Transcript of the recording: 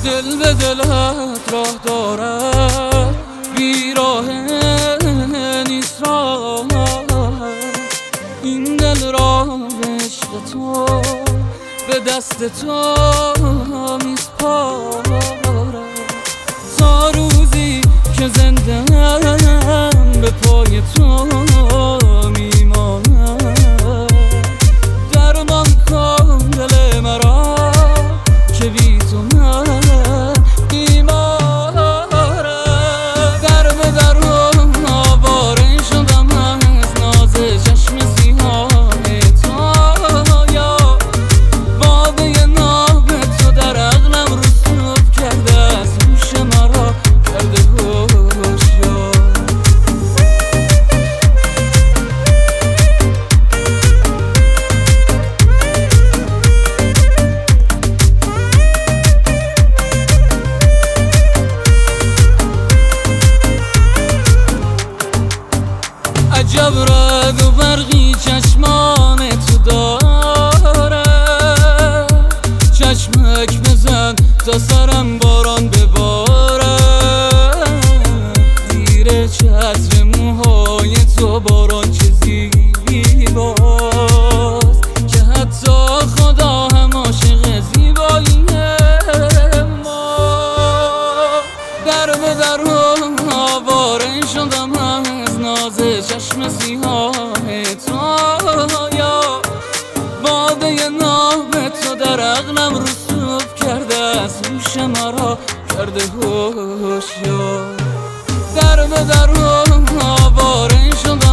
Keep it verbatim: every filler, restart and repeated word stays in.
دل به دلت راه دارد بیراه نیست راه، این دل را به عشق تو به دست تو میسپارم تا روزی که زنده به پای تو میمانم. درمان کن دل مرا که بی تو من بیمارم. در به در آواره شدم از ناز چشم سیاه تو، یا باده ناب تو در عقلم رسوب کرده از هوش مرا کرده هوشیار. عجب رگ و برقی چشمان تو داره، چشمک بزن تا سرم باران بباره. زیر چتر موهای تو باران چه زیباست که حتی خدا هم عاشق زیبایی ما. در به در آواره شدم از ناز چشم سیاه تو، یا باده ناب تو در عقلم رسوب کرده از هوش مرا کرده هوشیار. در به در آواره شدم